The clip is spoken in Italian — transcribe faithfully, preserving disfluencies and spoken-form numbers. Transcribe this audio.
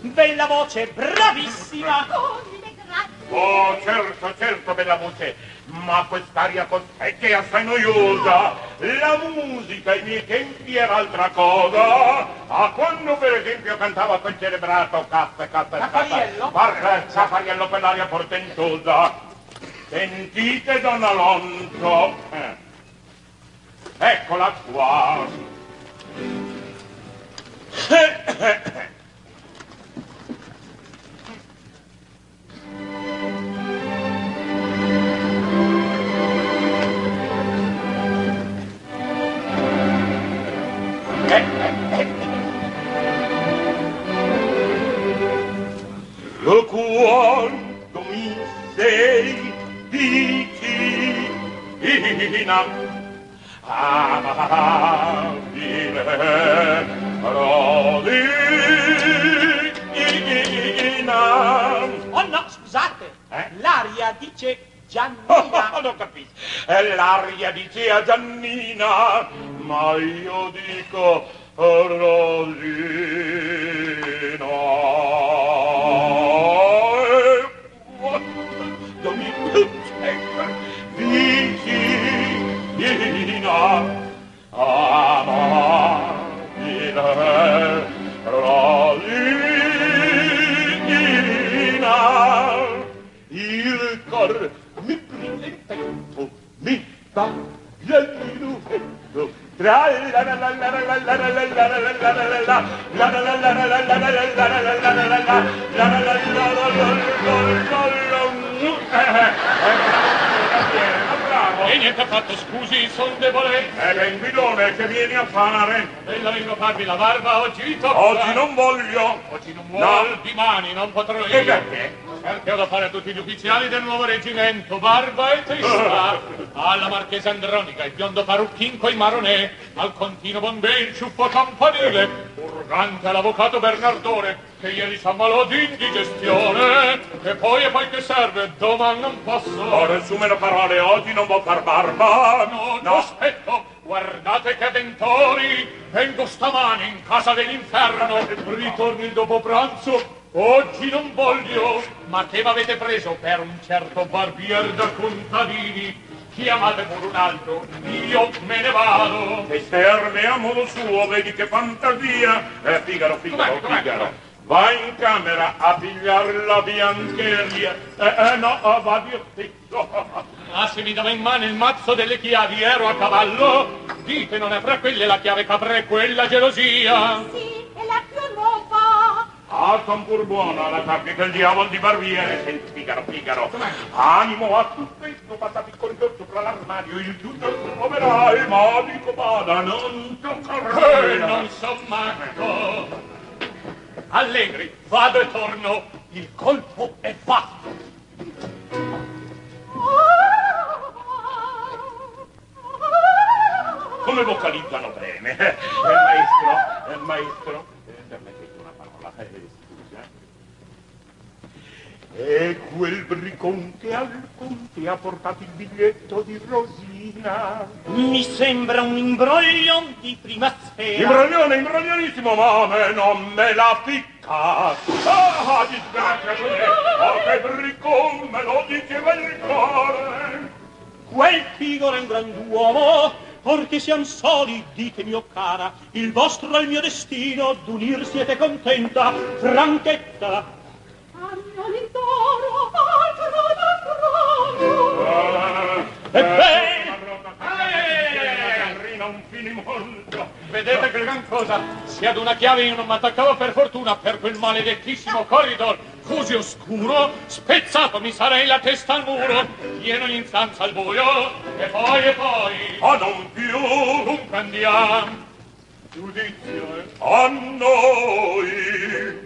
bella voce, bravissima. Oh, certo, certo, bella voce, ma quest'aria cos'è che è assai noiosa? La musica ai miei tempi era altra cosa. A quando per esempio cantava quel celebrato Caffe, Caffe, Caffariello? Caffe, Caffariello per l'aria portentosa. Sentite, Don Alonso. Eh. Eccola qua. E quando mi sei vicina, amabile Rosina. Oh no, scusate, Eh? l'aria dice Giannina. Oh, non capisco. E l'aria dice a Giannina, ma io dico Rosina. Vicina, amabile Rosina, il cor mi prende il petto, mi fa l'illumetto, tra la la la la la la la la la la E niente affatto, scusi, son debole. È ben guidone che vieni a fare. E la vengo a farvi la barba, oggi vi tocca. Oggi non voglio. Oggi non vuol, No. dimani non potrò io. E perché? Perché ho da fare a tutti gli ufficiali del nuovo reggimento, barba e testa. Alla marchesa Andronica, il biondo parrucchin coi maronè, al continuo bombè il ciuffo campanile, urgante all'avvocato Bernardone, che ieri s'ammalò di indigestione. E poi e poi che serve, domani non posso. Ora assume le parole, oggi non vuol far barba. No, no. aspetto, guardate che avventori, vengo stamani in casa dell'inferno, ritorno il dopo pranzo. Oggi non voglio, ma che m'avete preso per un certo barbier da contadini? Chiamate pure un altro, io me ne vado. E serve a modo suo, vedi che fantasia. Eh, Figaro, Figaro, Com'è, com'è, Figaro. com'è? Vai in camera a pigliar la biancheria. Eh, eh, no, oh, vado io stesso. Ma se mi dava in mano il mazzo delle chiavi, ero a cavallo. Dite, non è fra quelle la chiave caprè, quella gelosia. Sì, è la più nuova. Ah, son pur buona la tattica del diavolo di barbiere. Senti, Figaro, Figaro. Animo a tu questo, passati il corridor sopra l'armadio, il tutto troverai, ma dico vada, non toccare. Eh, non so manco. Allegri, vado e torno, il colpo è fatto. Come vocalizzano bene. Eh, maestro, eh, maestro. Eh, permettete una parola, eh, scusa. E quel briconte al conte ha portato il biglietto di Rosina. Mi sembra un imbroglio di prima sfera. Imbroglione, imbroglionissimo, ma a me non me la ficca. Ah, disgrazia cos'è? Oh, che bricon, me lo diceva il cuore. Quel Figaro è un grand'uomo, perché siam soli, dite mio cara, il vostro è il mio destino, d'unir siete contenta, franchetta. Cagnoli d'oro, altro da trono. Ebbene, un finimondo. Vedete che gran cosa? Se ad una chiave io non m'attaccavo per fortuna, per quel maledettissimo corridor così oscuro, spezzato mi sarei la testa al muro, pieno in stanza al buio, e poi e poi... Ah, non più! Dunque andiamo! Giudizio, eh? A noi!